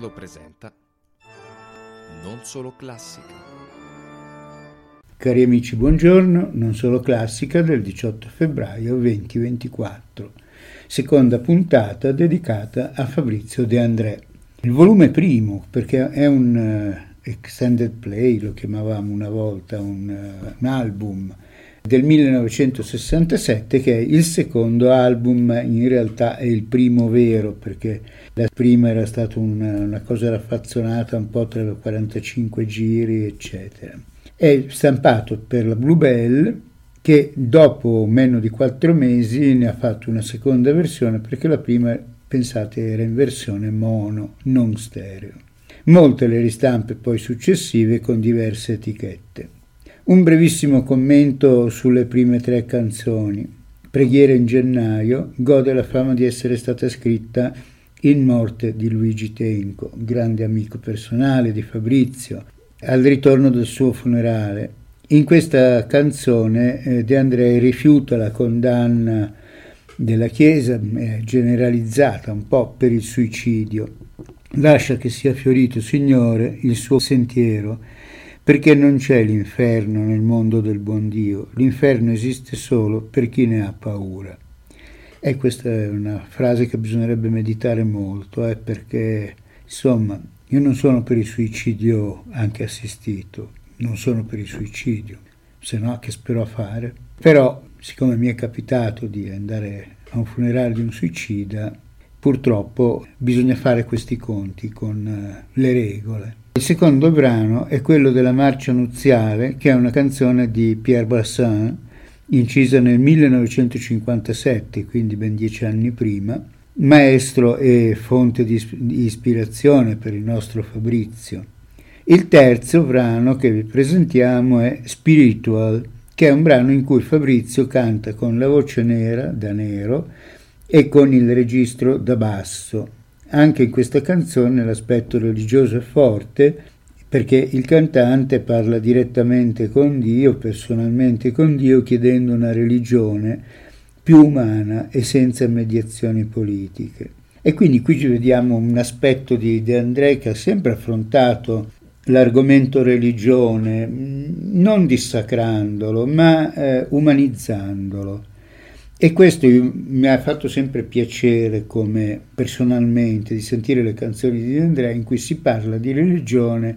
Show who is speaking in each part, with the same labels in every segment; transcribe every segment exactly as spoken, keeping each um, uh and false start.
Speaker 1: Leonardo presenta Non Solo Classica.
Speaker 2: Cari amici, buongiorno. Non Solo Classica del diciotto febbraio duemilaventiquattro. Seconda puntata dedicata a Fabrizio De André. Il volume primo, perché è un uh, extended play, lo chiamavamo una volta, un, uh, un album del millenovecentosessantasette, che è il secondo album, in realtà è il primo vero, perché la prima era stata una, una cosa raffazzonata un po' tra i quarantacinque giri, eccetera. È stampato per la Bluebell, che dopo meno di quattro mesi ne ha fatto una seconda versione, perché la prima, pensate, era in versione mono, non stereo. Molte le ristampe poi successive con diverse etichette. Un brevissimo commento sulle prime tre canzoni. Preghiera in gennaio gode la fama di essere stata scritta in morte di Luigi Tenco, grande amico personale di Fabrizio, al ritorno del suo funerale. In questa canzone eh, De André rifiuta la condanna della Chiesa, eh, generalizzata un po' per il suicidio. Lascia che sia fiorito, Signore, il suo sentiero, perché non c'è l'inferno nel mondo del buon Dio. L'inferno esiste solo per chi ne ha paura. E questa è una frase che bisognerebbe meditare molto, eh, perché, insomma, io non sono per il suicidio anche assistito, non sono per il suicidio, se no che spero a fare. Però, siccome mi è capitato di andare a un funerale di un suicida, purtroppo bisogna fare questi conti con uh, le regole. Il secondo brano è quello della Marcia Nuziale, che è una canzone di Pierre Brassens, incisa nel millenovecentocinquantasette, quindi ben dieci anni prima, maestro e fonte di ispirazione per il nostro Fabrizio. Il terzo brano che vi presentiamo è Spiritual, che è un brano in cui Fabrizio canta con la voce nera, da nero, e con il registro da basso. Anche in questa canzone l'aspetto religioso è forte, perché il cantante parla direttamente con Dio, personalmente con Dio, chiedendo una religione più umana e senza mediazioni politiche. E quindi qui ci vediamo un aspetto di De André che ha sempre affrontato l'argomento religione, non dissacrandolo, ma eh, umanizzandolo. E questo mi ha fatto sempre piacere, come personalmente, di sentire le canzoni di De André in cui si parla di religione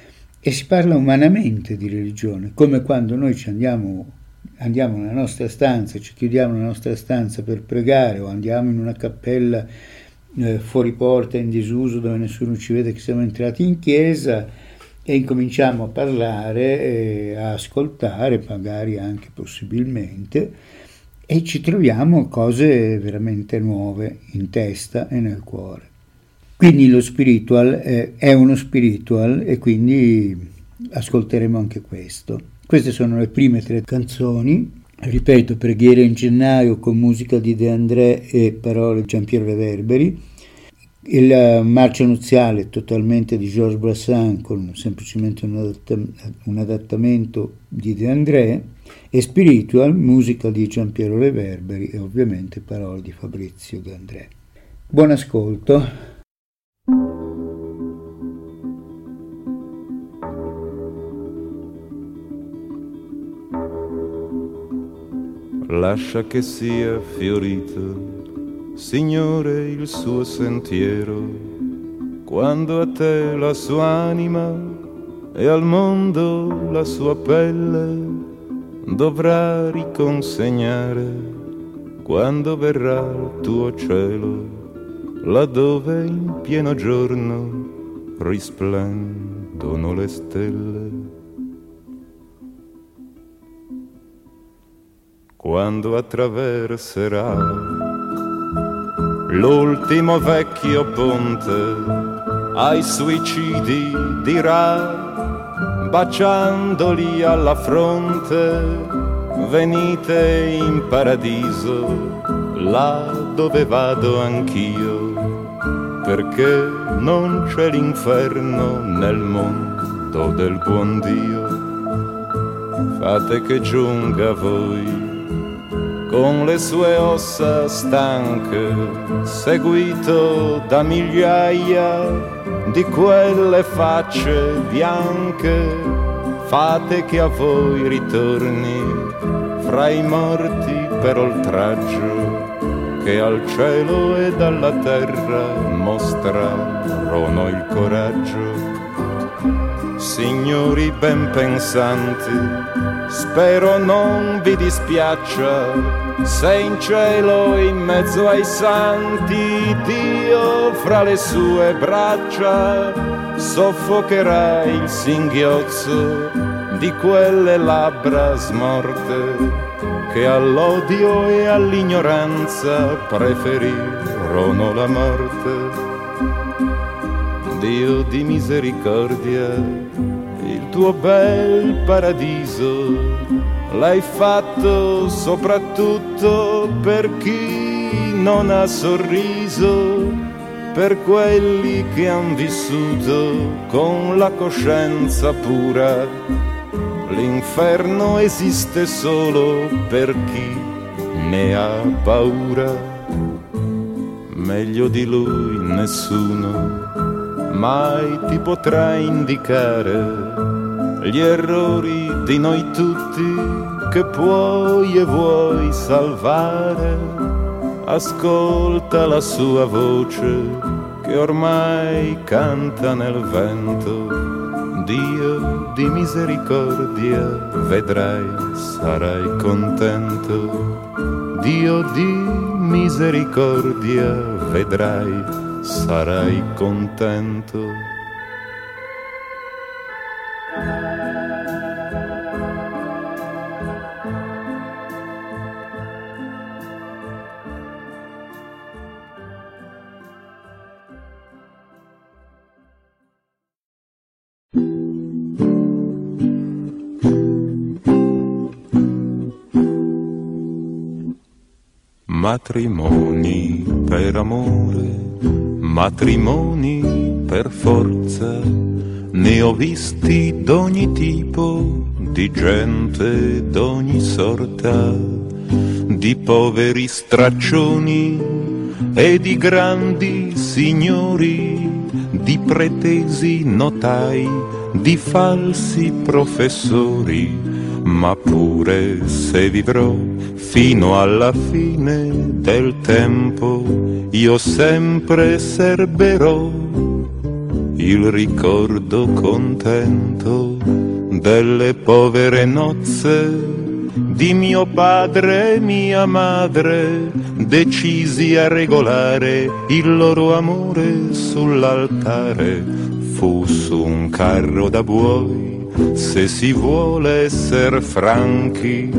Speaker 2: e si parla umanamente di religione, come quando noi ci andiamo, andiamo nella nostra stanza, ci chiudiamo nella nostra stanza per pregare, o andiamo in una cappella eh, fuori porta in disuso dove nessuno ci vede che siamo entrati in chiesa, e incominciamo a parlare, e a ascoltare, magari anche possibilmente, e ci troviamo cose veramente nuove in testa e nel cuore. Quindi lo spiritual è, è uno spiritual, e quindi ascolteremo anche questo. Queste sono le prime tre canzoni. Ripeto, Preghiera in gennaio con musica di De André e parole di Giampiero Reverberi. Il Marcia Nuziale totalmente di Georges Brassens, con semplicemente un, adatt- un adattamento di De André, e Spiritual, musica di Giampiero Reverberi e ovviamente parole di Fabrizio De André. Buon ascolto.
Speaker 3: Lascia che sia fiorito, Signore, il suo sentiero, quando a te la sua anima e al mondo la sua pelle dovrà riconsegnare, quando verrà il tuo cielo, laddove in pieno giorno risplendono le stelle. Quando attraverserà l'ultimo vecchio ponte, ai suicidi dirà, baciandoli alla fronte, venite in paradiso, là dove vado anch'io, perché non c'è l'inferno nel mondo del buon Dio. Fate che giunga a voi con le sue ossa stanche, seguito da migliaia di quelle facce bianche. Fate che a voi ritorni fra i morti per oltraggio, che al cielo ed alla terra mostrarono il coraggio. Signori ben pensanti, spero non vi dispiaccia se in cielo in mezzo ai santi Dio fra le sue braccia soffocherà il singhiozzo di quelle labbra smorte che all'odio e all'ignoranza preferirono la morte. Dio di misericordia, il tuo bel paradiso l'hai fatto soprattutto per chi non ha sorriso, per quelli che han vissuto con la coscienza pura. L'inferno esiste solo per chi ne ha paura. Meglio di lui nessuno mai ti potrà indicare gli errori di noi tutti che puoi e vuoi salvare. Ascolta la sua voce che ormai canta nel vento. Dio di misericordia, vedrai, sarai contento. Dio di misericordia, vedrai, sarai contento.
Speaker 4: Matrimoni per amore, matrimoni per forza, ne ho visti d'ogni tipo, di gente d'ogni sorta, di poveri straccioni e di grandi signori, di pretesi notai, di falsi professori, ma pure se vivrò fino alla fine del tempo, io sempre serberò il ricordo contento delle povere nozze di mio padre e mia madre, decisi a regolare il loro amore sull'altare. Fu su un carro da buoi, se si vuole esser franchi,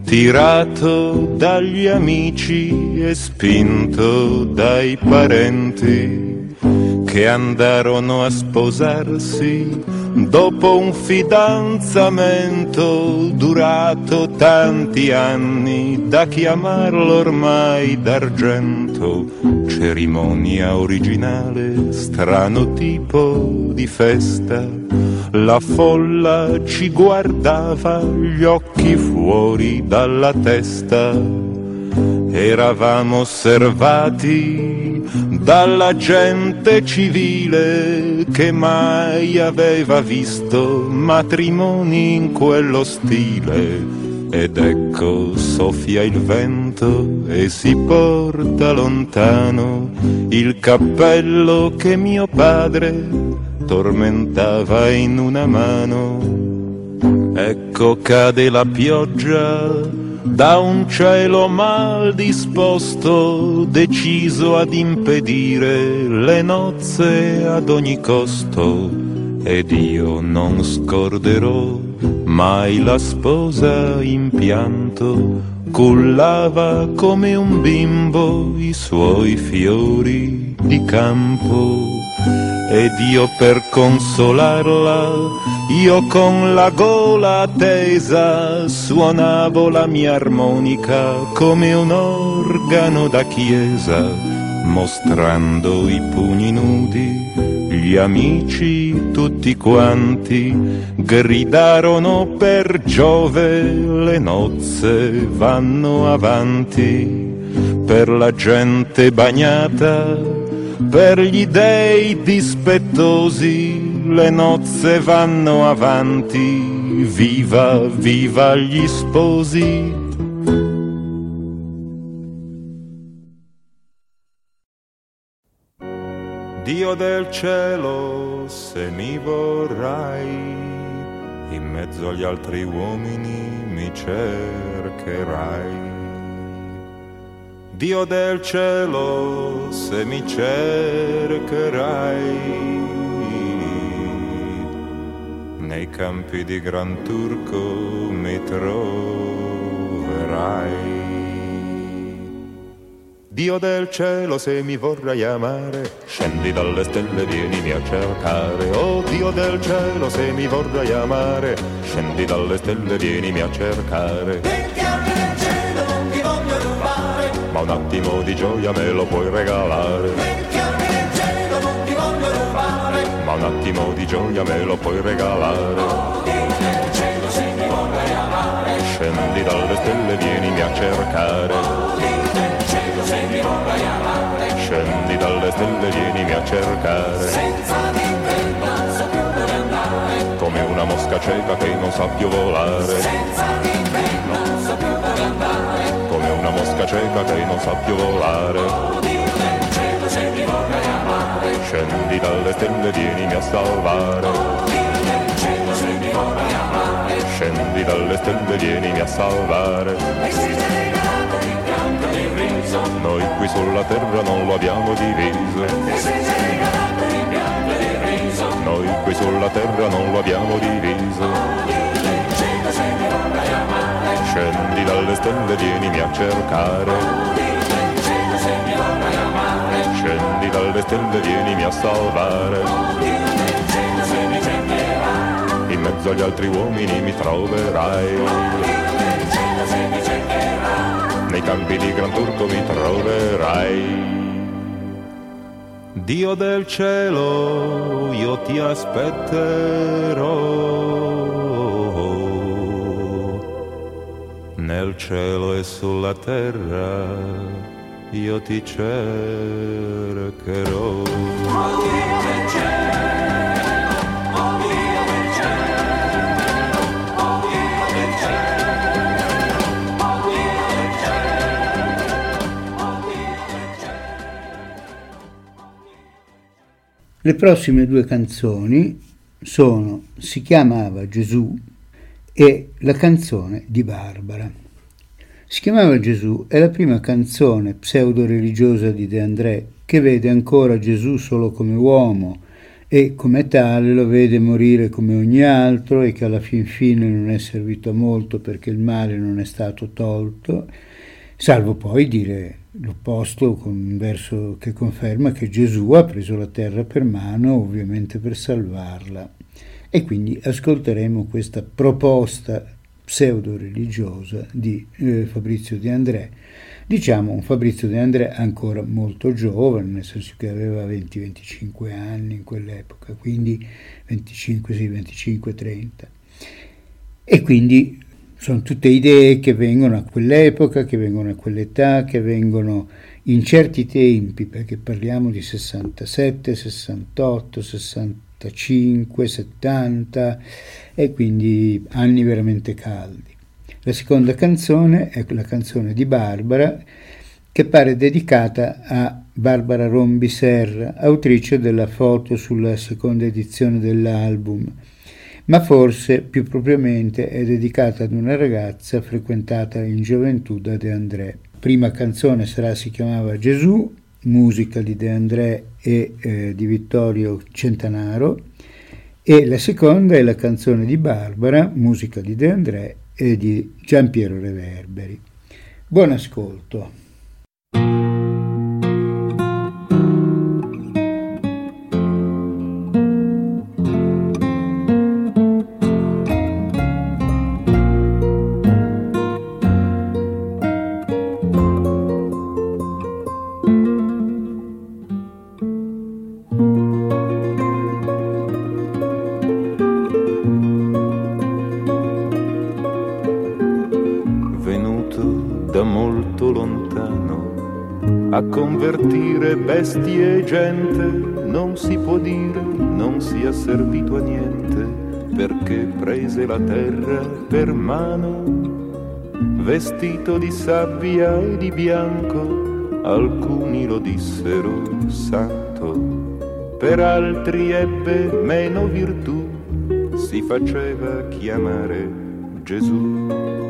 Speaker 4: tirato dagli amici e spinto dai parenti, che andarono a sposarsi dopo un fidanzamento durato tanti anni, da chiamarlo ormai d'argento. Cerimonia originale, strano tipo di festa, la folla ci guardava, gli occhi fuori dalla testa. Eravamo osservati dalla gente civile che mai aveva visto matrimoni in quello stile. Ed ecco soffia il vento e si porta lontano il cappello che mio padre tormentava in una mano. Ecco cade la pioggia da un cielo mal disposto, deciso ad impedire le nozze ad ogni costo. Ed io non scorderò mai la sposa in pianto, cullava come un bimbo i suoi fiori di campo. Ed io per consolarla, io con la gola tesa suonavo la mia armonica come un organo da chiesa.
Speaker 3: mostrando i pugni nudi. Gli amici tutti quanti gridarono per Giove, le nozze vanno avanti. Per la gente bagnata, per gli dei dispettosi, le nozze vanno avanti. Viva, viva gli sposi. Dio del cielo, se mi vorrai, in mezzo agli altri uomini mi cercherai. Dio del cielo, se mi cercherai, nei campi di Gran Turco mi troverai. Dio del cielo, se mi vorrai amare, scendi dalle stelle, vienimi a cercare. Oh Dio del cielo, se mi vorrai amare, scendi dalle stelle, vienimi a cercare.
Speaker 5: Perché anche nel cielo non ti voglio rubare,
Speaker 3: ma un attimo di gioia me lo puoi regalare.
Speaker 5: perché anche nel cielo non ti voglio rubare,
Speaker 3: Ma un attimo di gioia me lo puoi regalare.
Speaker 5: oh Dio del cielo, se mi vorrai amare,
Speaker 3: Scendi dalle stelle, vienimi a cercare.
Speaker 5: oh Dio del cielo, se mi vorrai amare,
Speaker 3: Scendi dalle stelle, vienimi a cercare.
Speaker 5: senza di te non so più dove andare,
Speaker 3: Come una mosca cieca che non sa più volare.
Speaker 5: senza di te non so più dove andare,
Speaker 3: Come una mosca cieca che non sa più volare.
Speaker 5: oh Dio del cielo, se mi vorrai amare,
Speaker 3: Scendi dalle stelle, vienimi a salvare.
Speaker 5: oh Dio del cielo, se mi vorrai amare,
Speaker 3: Scendi dalle stelle, vienimi a salvare.
Speaker 5: e si ti è regalato di pianto e di riso,
Speaker 3: Noi qui sulla terra non lo abbiamo diviso.
Speaker 5: e se ti è regalato di pianto e di riso,
Speaker 3: Noi qui sulla terra non lo abbiamo diviso.
Speaker 5: oh Dio del cielo, se mi vorrai amare,
Speaker 3: Scendi dalle stelle, vienimi a cercare.
Speaker 5: oh Dio del cielo, se mi vorrai amare,
Speaker 3: Scendi dalle stelle, vienimi a salvare.
Speaker 5: oh Dio del cielo, se mi cercherai,
Speaker 3: In mezzo agli altri uomini mi troverai.
Speaker 5: oh Dio del cielo, se mi cercherai,
Speaker 3: Nei campi di Gran Turco mi troverai. Dio del cielo, io ti aspetterò. Nel cielo e sulla terra io ti cercherò.
Speaker 5: oh Dio del cielo, oh Dio del cielo, oh Dio del cielo, oh Dio del cielo, oh Dio del cielo.
Speaker 2: Le prossime due canzoni sono Si chiamava Gesù e La canzone di Barbara. Si chiamava Gesù è la prima canzone pseudo-religiosa di De André, che vede ancora Gesù solo come uomo e come tale lo vede morire come ogni altro e che alla fin fine non è servito a molto perché il male non è stato tolto, salvo poi dire l'opposto con un verso che conferma che Gesù ha preso la terra per mano, ovviamente per salvarla. E quindi ascolteremo questa proposta pseudo-religiosa di eh, Fabrizio De André. Diciamo un Fabrizio De André ancora molto giovane, nel senso che aveva venti venticinque anni in quell'epoca, quindi venticinque, sì, venticinque trenta. E quindi sono tutte idee che vengono a quell'epoca, che vengono a quell'età, che vengono in certi tempi, perché parliamo di sessantasette, sessantotto, sessantacinque, settanta, e quindi anni veramente caldi. La seconda canzone è la canzone di Barbara, che pare dedicata a Barbara Rombi Serra, autrice della foto sulla seconda edizione dell'album, ma forse più propriamente è dedicata ad una ragazza frequentata in gioventù da De André. Prima canzone sarà Si chiamava Gesù, musica di De André e eh, di Vittorio Centanaro, e la seconda è la canzone di Barbara, musica di De André e di Giampiero Reverberi. Buon ascolto.
Speaker 4: a convertire bestie e gente, non si può dire, non si è servito a niente, perché prese la terra per mano, vestito di sabbia e di bianco, alcuni lo dissero santo, per altri ebbe meno virtù, si faceva chiamare Gesù.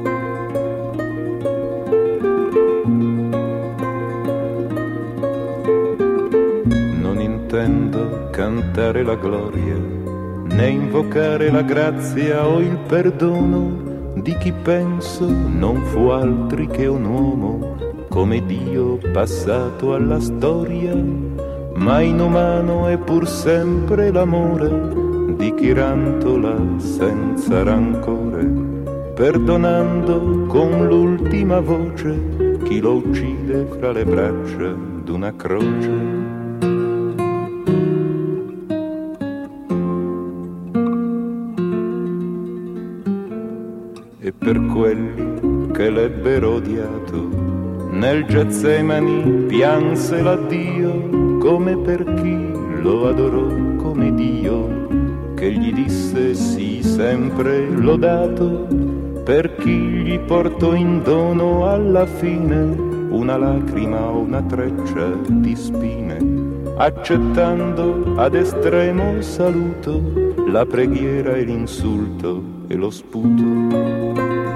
Speaker 4: Non intendo cantare la gloria, né invocare la grazia o il perdono di chi penso non fu altri che un uomo come Dio passato alla storia, ma inumano è pur sempre l'amore di chi rantola senza rancore, perdonando con l'ultima voce chi lo uccide fra le braccia d'una croce. E per quelli che l'ebbero odiato, nel Getsemani pianse l'addio, come per chi lo adorò come Dio, che gli disse sì sempre lodato, per chi gli portò in dono alla fine una lacrima o una treccia di spine, accettando ad estremo saluto la preghiera e l'insulto e lo sputo.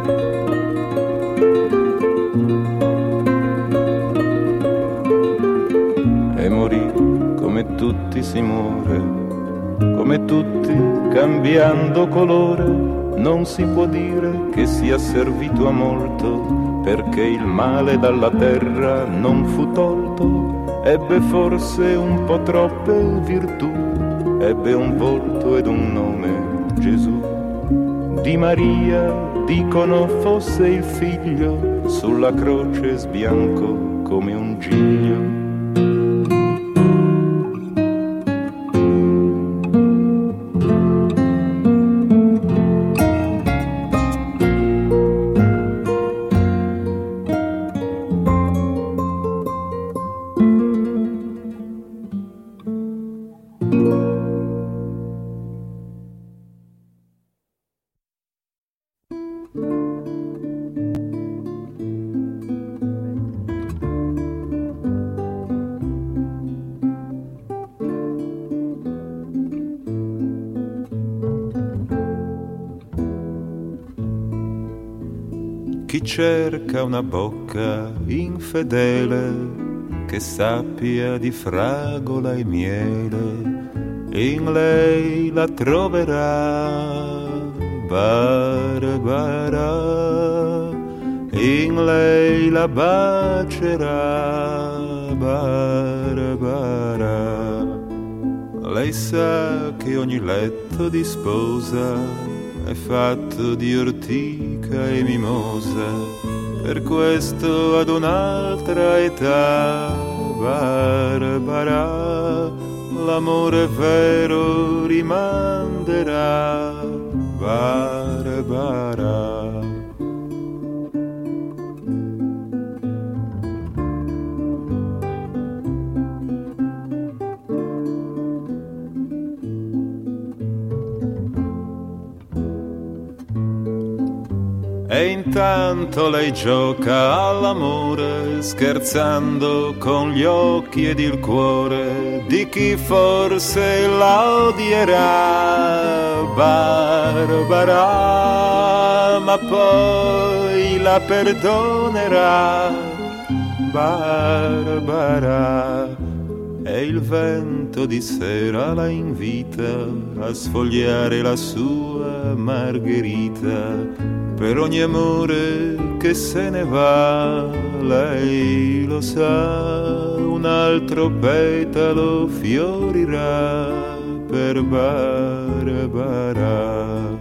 Speaker 4: E morì come tutti si muore, come tutti cambiando colore, non si può dire che sia servito a molto, perché il male dalla terra non fu tolto, ebbe forse un po' troppe virtù, ebbe un volto ed un nome, Gesù. Di Maria dicono fosse il figlio, sulla croce sbiancò come un giglio. Chi cerca una bocca infedele che sappia di fragola e miele, in lei la troverà, Barbara, in lei la bacerà, Barbara. Lei sa che ogni letto di sposa è fatto di ortica e mimosa, per questo ad un'altra età, Barbara, l'amore vero rimanderà, Barbara. E intanto lei gioca all'amore, scherzando con gli occhi ed il cuore di chi forse la odierà, Barbara, ma poi la perdonerà, Barbara. E il vento di sera la invita a sfogliare la sua margherita. Per ogni amore che se ne va, lei lo sa, un altro petalo fiorirà per Barbara.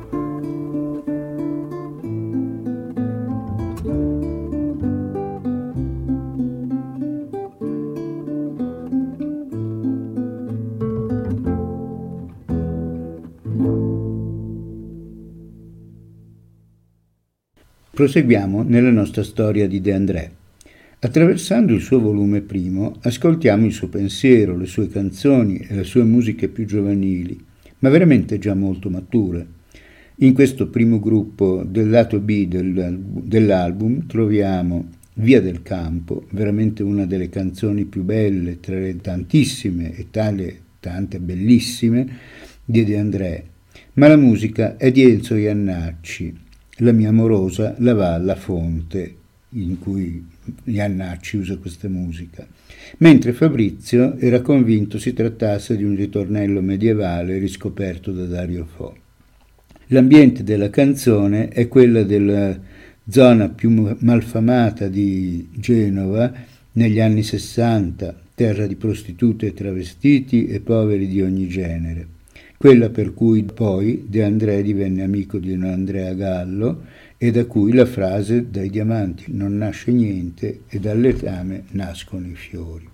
Speaker 2: Proseguiamo nella nostra storia di De André. Attraversando il suo volume primo, ascoltiamo il suo pensiero, le sue canzoni e le sue musiche più giovanili, ma veramente già molto mature. In questo primo gruppo del lato B del, dell'album troviamo Via del Campo, veramente una delle canzoni più belle tra le tantissime e tale, tante bellissime di De André, ma la musica è di Enzo Jannacci, La mia amorosa la va alla fonte, in cui Jannacci usa questa musica, mentre Fabrizio era convinto si trattasse di un ritornello medievale riscoperto da Dario Fo. L'ambiente della canzone è quella della zona più malfamata di Genova negli anni sessanta, terra di prostitute e travestiti e poveri di ogni genere, quella per cui poi De André divenne amico di Andrea Gallo e da cui la frase «dai diamanti non nasce niente e dal letame nascono i fiori».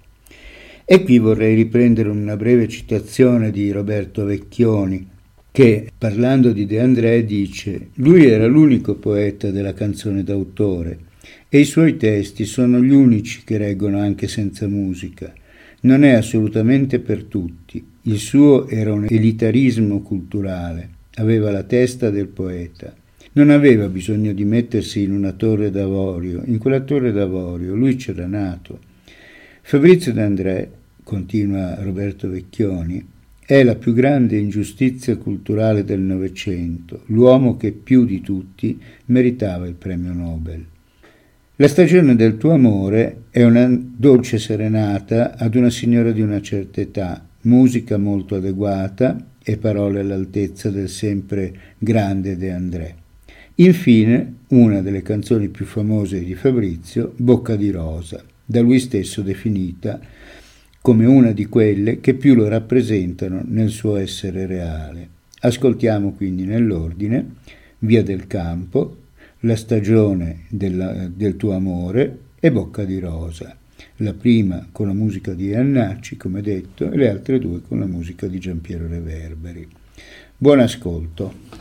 Speaker 2: E qui vorrei riprendere una breve citazione di Roberto Vecchioni, che, parlando di De André, dice: «Lui era l'unico poeta della canzone d'autore e i suoi testi sono gli unici che reggono anche senza musica. Non è assolutamente per tutti. Il suo era un elitarismo culturale, aveva la testa del poeta. Non aveva bisogno di mettersi in una torre d'avorio, in quella torre d'avorio lui c'era nato». Fabrizio De André, continua Roberto Vecchioni, è la più grande ingiustizia culturale del Novecento, l'uomo che più di tutti meritava il premio Nobel. La stagione del tuo amore è una dolce serenata ad una signora di una certa età, musica molto adeguata e parole all'altezza del sempre grande De André. Infine, una delle canzoni più famose di Fabrizio, Bocca di rosa, da lui stesso definita come una di quelle che più lo rappresentano nel suo essere reale. Ascoltiamo quindi nell'ordine Via del Campo, La stagione della, del tuo amore e Bocca di rosa, la prima con la musica di Jannacci, come detto, e le altre due con la musica di Giampiero Reverberi. Buon ascolto.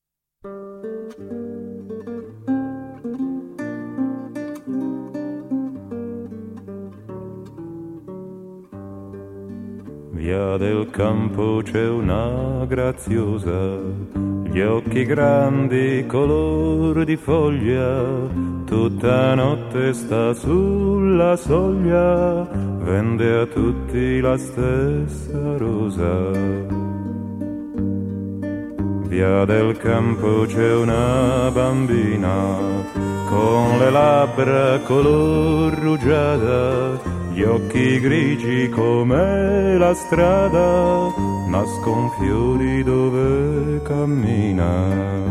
Speaker 4: Via del Campo c'è una graziosa, gli occhi grandi color di foglia, tutta notte sta sulla soglia, vende a tutti la stessa rosa. Via del Campo c'è una bambina con le labbra color rugiada, gli occhi grigi come la strada, nascon fiori dove cammina.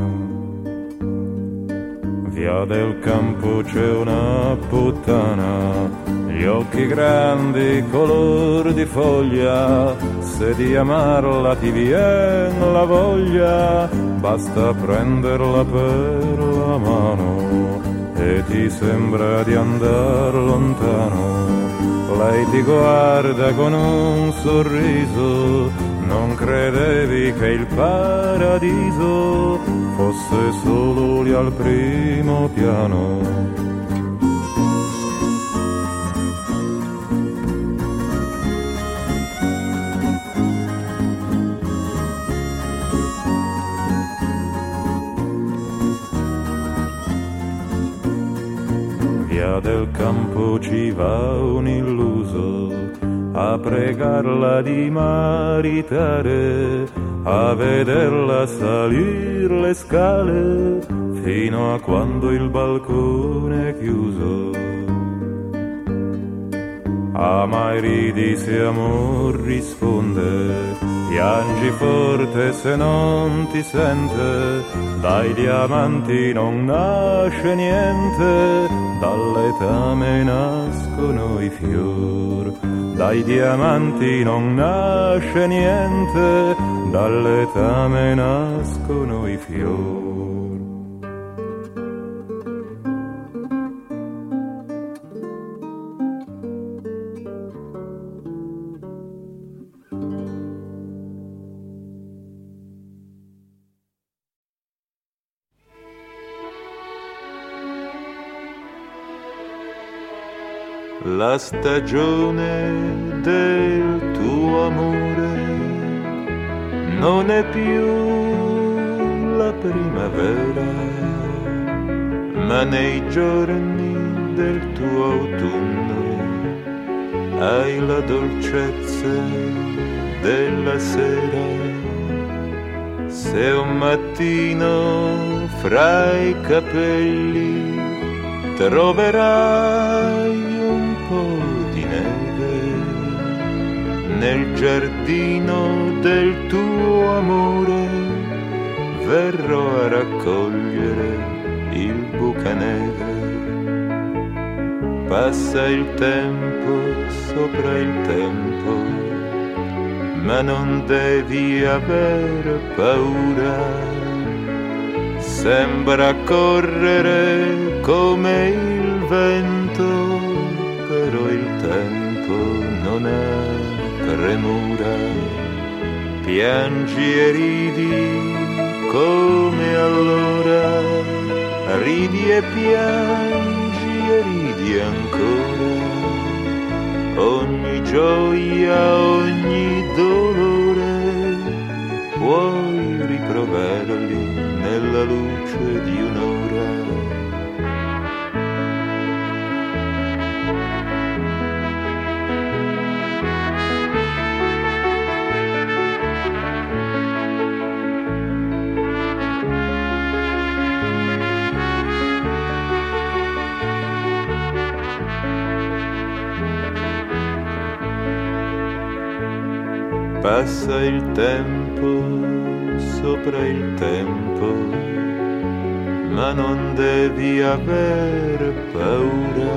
Speaker 4: Via del Campo c'è una puttana, gli occhi grandi color di foglia, se di amarla ti vien la voglia, basta prenderla per la mano e ti sembra di andar lontano. Lei ti guarda con un sorriso, non credevi che il paradiso fosse solo lì al primo piano. Via del Campo ci va un illuso a pregarla di maritare, a vederla salir le scale fino a quando il balcone è chiuso. Ah, mai ridi se amor risponde, piangi forte se non ti sente, dai diamanti non nasce niente, dal letame nascono i fior. Dai diamanti non nasce niente, dal letame nascono i fior. la stagione del tuo amore non è più la primavera, ma nei giorni del tuo autunno hai la dolcezza della sera. Se un mattino fra i capelli troverai un po' di neve nel giardino del tuo amore, verrò a raccogliere il bucaneve. Passa il tempo sopra il tempo, ma non devi aver paura. Sembra correre come il vento, però il tempo non ha premura. Piangi e ridi come allora, ridi e piangi e ridi ancora. Ogni gioia, ogni dolore puoi riproverli nella luce di un'ora. Passa il tempo sopra il tempo, ma non devi aver paura.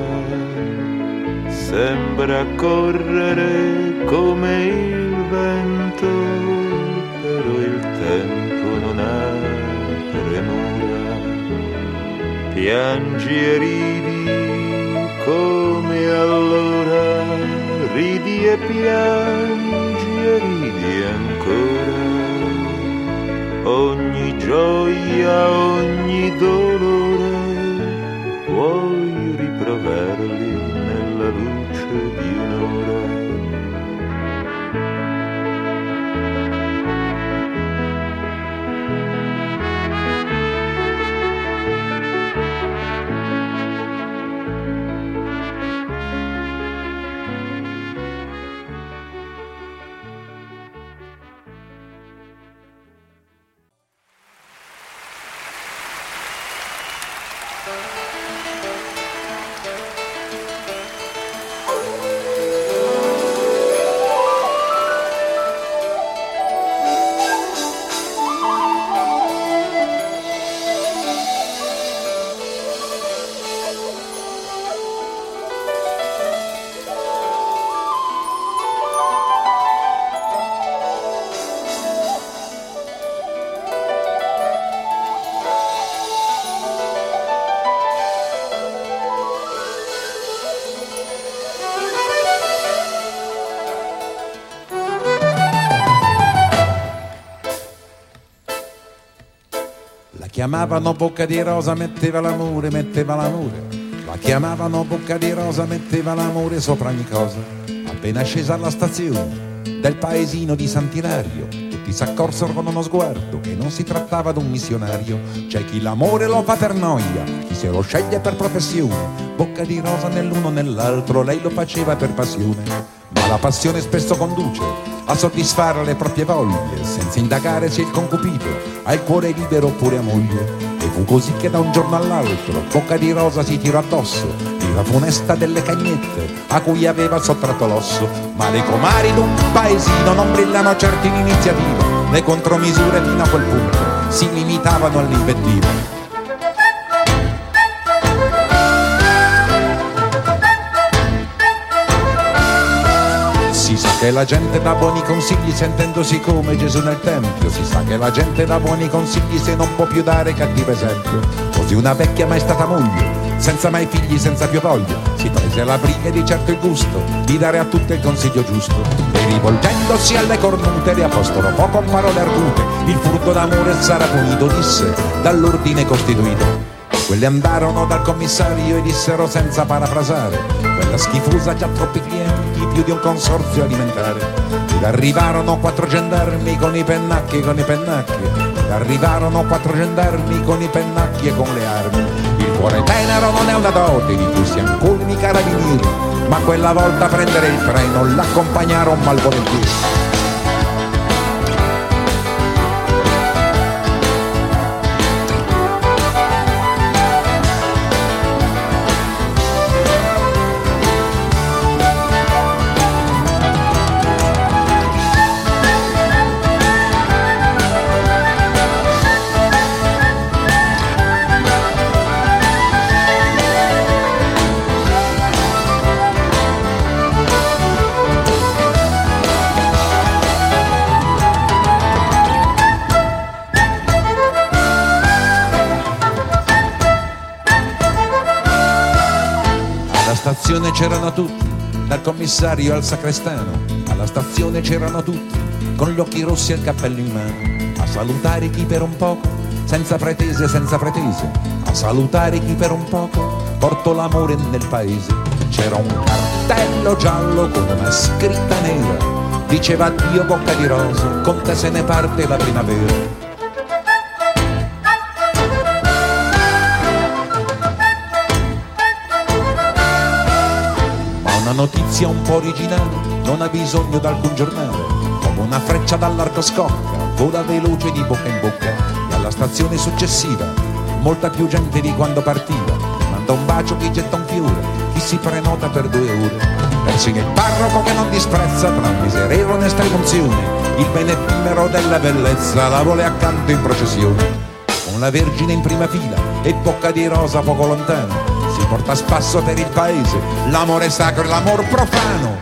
Speaker 4: Sembra correre come il vento, però il tempo non ha premura. Piangi e ridi come allora, ridi e piangi e ridi ancora. Ogni gioia, ogni dolore puoi riproverli nella luce di un'ora.
Speaker 6: Chiamavano bocca di rosa, metteva l'amore, metteva l'amore. La chiamavano bocca di rosa, metteva l'amore sopra ogni cosa. Appena scesa alla stazione del paesino di Sant'Ilario, tutti s'accorsero con uno sguardo che non si trattava d'un missionario. C'è chi l'amore lo fa per noia, chi se lo sceglie per professione. Bocca di rosa nell'uno nell'altro, lei lo faceva per passione. Ma la passione spesso conduce a soddisfare le proprie voglie, senza indagare se il concupito ha il cuore libero oppure a moglie. E fu così che da un giorno all'altro Bocca di Rosa si tirò addosso la funesta delle cagnette a cui aveva sottratto l'osso. Ma le comari d'un paesino non brillano certo in iniziativa, le contromisure fino a quel punto si limitavano all'invettiva. Si sa che la gente dà buoni consigli sentendosi come Gesù nel Tempio. Si sa che la gente dà buoni consigli se non può più dare cattivo esempio. Così una vecchia mai stata moglie, senza mai figli, senza più voglia, si prese la briga e di certo il gusto di dare a tutte il consiglio giusto. E rivolgendosi alle cornute le apostolo poco parole argute, il furto d'amore sarà punito, disse dall'ordine costituito. Quelli andarono dal commissario e dissero senza parafrasare: quella schifosa ha già troppi clienti, più di un consorzio alimentare. Ed arrivarono quattro gendarmi con i pennacchi, con i pennacchi. Ed arrivarono quattro gendarmi con i pennacchi e con le armi. Il cuore tenero non è una dote di cui siano colmi i carabinieri, ma quella volta a prendere il treno l'accompagnarono malvolentieri. Alla stazione c'erano tutti, dal commissario al sacrestano. Alla stazione c'erano tutti, con gli occhi rossi e il cappello in mano, a salutare chi per un poco, senza pretese, senza pretese, a salutare chi per un poco portò l'amore nel paese. C'era un cartello giallo con una scritta nera, diceva addio bocca di rosa, con te se ne parte la primavera. Una notizia un po' originale non ha bisogno d'alcun giornale, come una freccia dall'arco scocca, vola veloce di bocca in bocca. E alla stazione successiva molta più gente di quando partiva, manda un bacio chi getta un fiore, chi si prenota per due ore. Persino il parroco che non disprezza tra miserevole estremunzione il bene effimero della bellezza la vuole accanto in processione. Con la Vergine in prima fila e bocca di rosa poco lontano, si porta a spasso per il paese l'amore sacro e l'amor profano.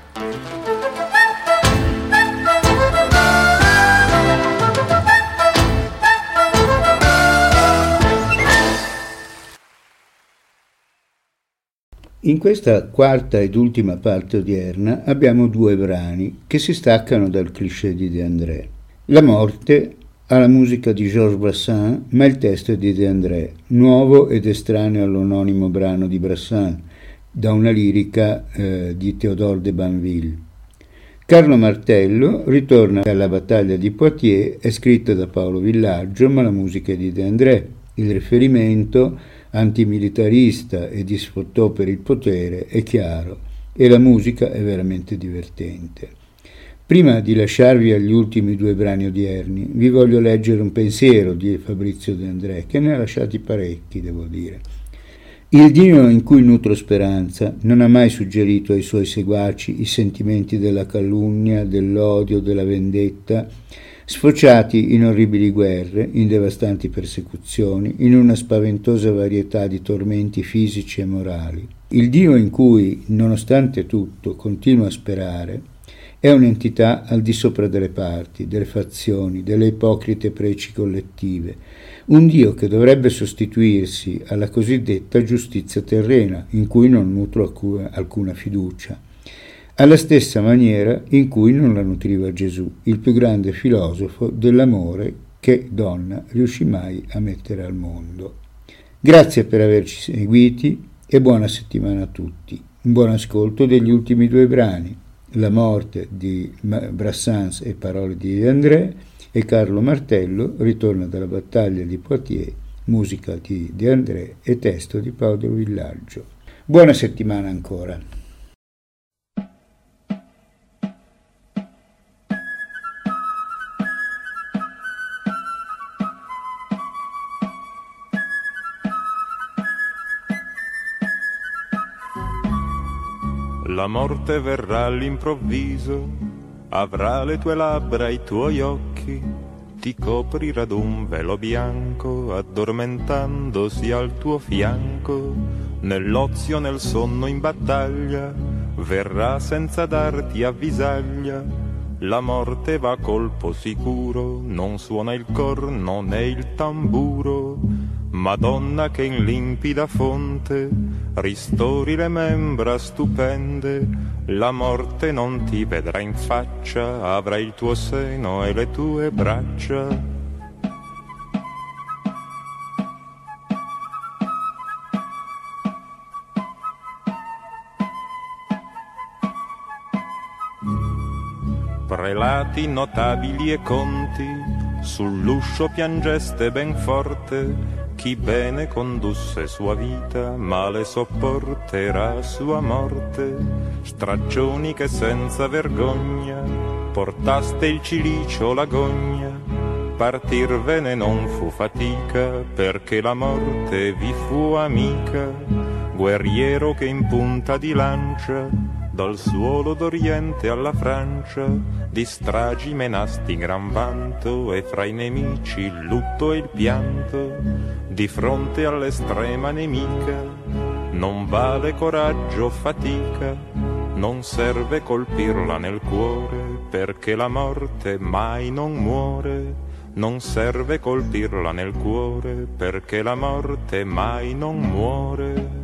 Speaker 2: In questa quarta ed ultima parte odierna abbiamo due brani che si staccano dal cliché di De André. La morte ha la musica di Georges Brassens, ma il testo è di De André, nuovo ed estraneo all'anonimo brano di Brassens, da una lirica eh, di Théodore de Banville. Carlo Martello ritorna dalla battaglia di Poitiers, è scritto da Paolo Villaggio, ma la musica è di De André. Il riferimento antimilitarista e di sfottò per il potere è chiaro e la musica è veramente divertente. Prima di lasciarvi agli ultimi due brani odierni, vi voglio leggere un pensiero di Fabrizio De André, che ne ha lasciati parecchi, devo dire. Il Dio in cui nutro speranza non ha mai suggerito ai suoi seguaci i sentimenti della calunnia, dell'odio, della vendetta, sfociati in orribili guerre, in devastanti persecuzioni, in una spaventosa varietà di tormenti fisici e morali. Il Dio in cui, nonostante tutto, continua a sperare, è un'entità al di sopra delle parti, delle fazioni, delle ipocrite preci collettive, un Dio che dovrebbe sostituirsi alla cosiddetta giustizia terrena, in cui non nutro alcuna fiducia, alla stessa maniera in cui non la nutriva Gesù, il più grande filosofo dell'amore che donna riuscì mai a mettere al mondo. Grazie per averci seguiti e buona settimana a tutti. Un buon ascolto degli ultimi due brani. La morte di Brassens e parole di De André, e Carlo Martello ritorna dalla battaglia di Poitiers, musica di De André e testo di Paolo Villaggio. Buona settimana ancora.
Speaker 3: La morte verrà all'improvviso, avrà le tue labbra, i tuoi occhi, ti coprirà d'un velo bianco, addormentandosi al tuo fianco, nell'ozio, nel sonno, in battaglia, verrà senza darti avvisaglia. La morte va a colpo sicuro, non suona il cor, non è il tamburo, Madonna che in limpida fonte ristori le membra stupende, la morte non ti vedrà in faccia, avrà il tuo seno e le tue braccia.
Speaker 4: Prelati notabili e conti, sull'uscio piangeste ben forte, chi bene condusse sua vita, male sopporterà sua morte. Straccioni che senza vergogna portaste il cilicio, la gogna, partirvene non fu fatica, perché la morte vi fu amica. Guerriero che in punta di lancia, dal suolo d'Oriente alla Francia, di stragi menasti gran vanto, e fra i nemici il lutto e il pianto. Di fronte all'estrema nemica non vale coraggio o fatica, non serve colpirla nel cuore, perché la morte mai non muore. Non serve colpirla nel cuore, perché la morte mai non muore.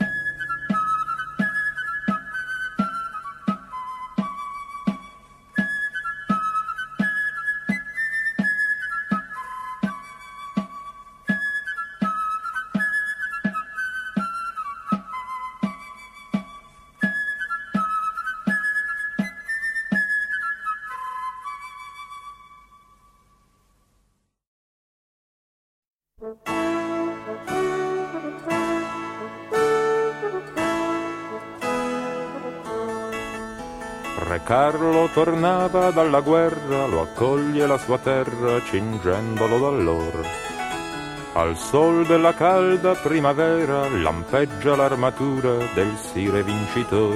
Speaker 4: Re Carlo tornava dalla guerra, lo accoglie la sua terra cingendolo d'allor. Al sol della calda primavera lampeggia l'armatura del sire vincitor.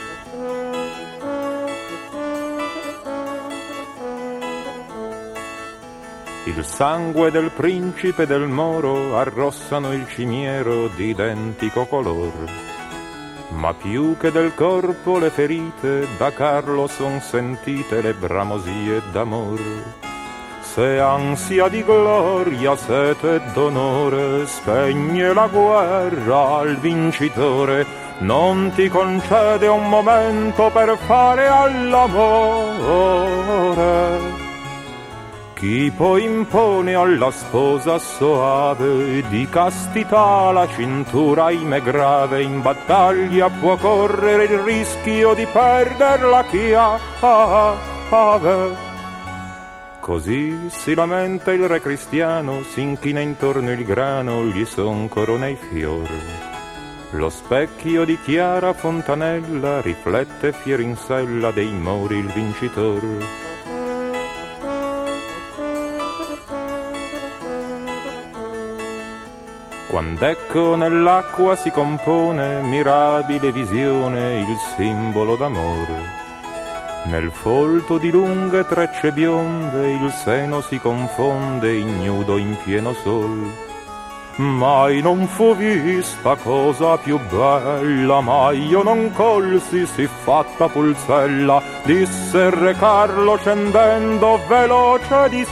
Speaker 4: Il sangue del principe e del moro arrossano il cimiero di identico color. Ma più che del corpo le ferite, da Carlo son sentite le bramosie d'amor. Se ansia di gloria, sete d'onore, spegne la guerra al vincitore, non ti concede un momento per fare all'amore. Chi poi impone alla sposa soave di castità la cintura ahimè grave, in battaglia può correre il rischio di perderla chi ha ave. Così si lamenta il re cristiano, si inchina intorno il grano, gli son corone i fior. Lo specchio di chiara fontanella riflette fiero in sella dei mori il vincitor. Quand'ecco nell'acqua si compone mirabile visione il simbolo d'amore. Nel folto di lunghe trecce bionde il seno si confonde ignudo in pieno sol. Mai non fu vista cosa più bella, mai io non colsi sì fatta pulzella, disse Re Carlo scendendo veloce di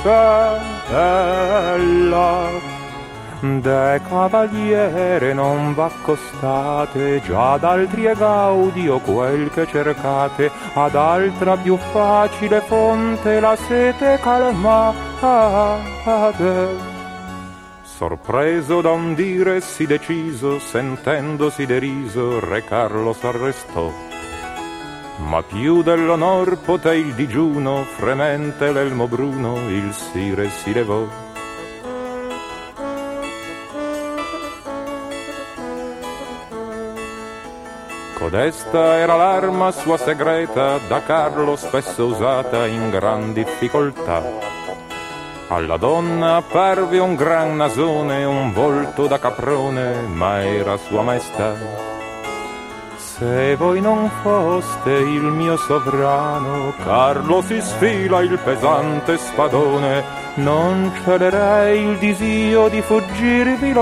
Speaker 4: sella. De cavaliere non v'accostate, già d'altri è gaudio quel che cercate, ad altra più facile fonte la sete calmate. Sorpreso da un dire sì deciso, sentendosi deriso, Re Carlo s'arrestò. Ma più dell'onor poté il digiuno, fremente l'elmo bruno, il sire si levò. Codesta era l'arma sua segreta, da Carlo spesso usata in gran difficoltà. Alla donna apparve un gran nasone, un volto da caprone, ma era sua maestà. Se voi non foste il mio sovrano, Carlo si sfila il pesante spadone, non celerei il disio di fuggirvi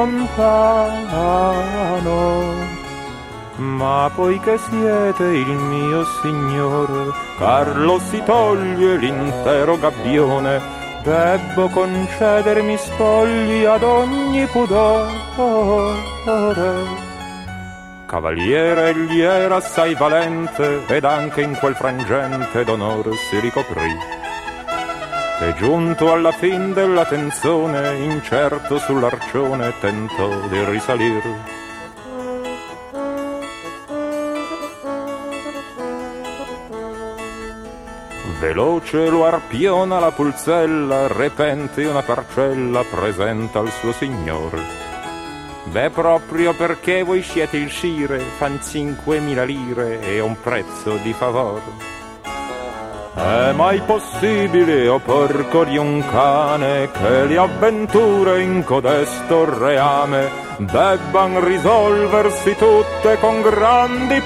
Speaker 4: lontano. Ma poiché siete il mio signore, Carlo si toglie l'intero gabbione, debbo concedermi spogli ad ogni pudore. Cavaliere egli era assai valente, ed anche in quel frangente d'onor si ricoprì. E giunto alla fin della tenzone, incerto sull'arcione tentò di risalir. Veloce lo arpiona la pulzella, repente una parcella presenta al suo signor. Beh, proprio perché voi siete il sire, fan cinquemila lire e un prezzo di favor. È mai possibile, o porco di un cane, che le avventure in codesto reame debban risolversi tutte con grandi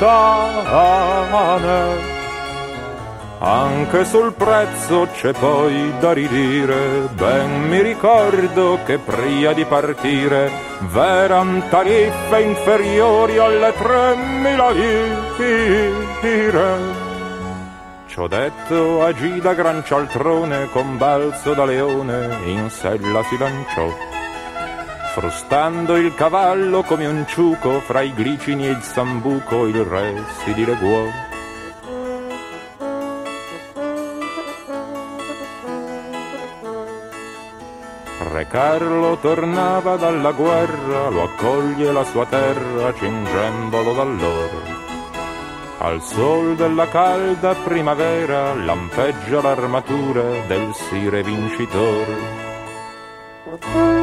Speaker 4: puttane? Anche sul prezzo c'è poi da ridire, ben mi ricordo che prima di partire v'eran tariffe inferiori alle tremila lire. Ciò detto, agì da gran cialtrone, con balzo da leone in sella si lanciò, frustando il cavallo come un ciuco, fra i glicini e il sambuco il re si dileguò. Re Carlo tornava dalla guerra, lo accoglie la sua terra cingendolo d'alloro. Al sol della calda primavera lampeggia l'armatura del sire vincitor.